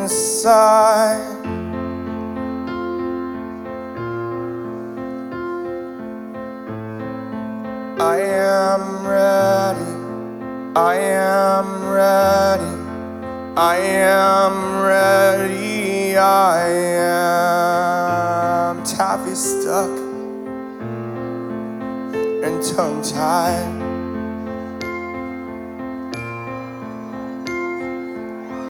inside. I am ready, I am ready, I am ready, I am taffy stuck and tongue-tied.